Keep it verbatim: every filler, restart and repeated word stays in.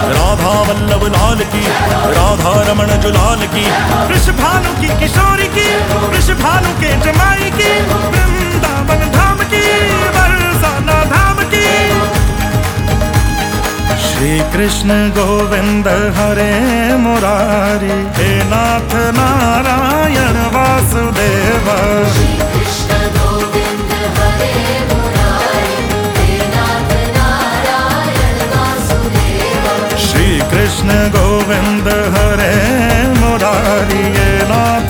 राधा वल्लभ लाल की, राधा रमण जुलाल की, वृषभानु की किशोरी की, वृषभानु के जमाई की, वृंदावन धाम की, बरसाना धाम की। श्री कृष्ण गोविंद हरे मुरारी, हे नाथ नारायण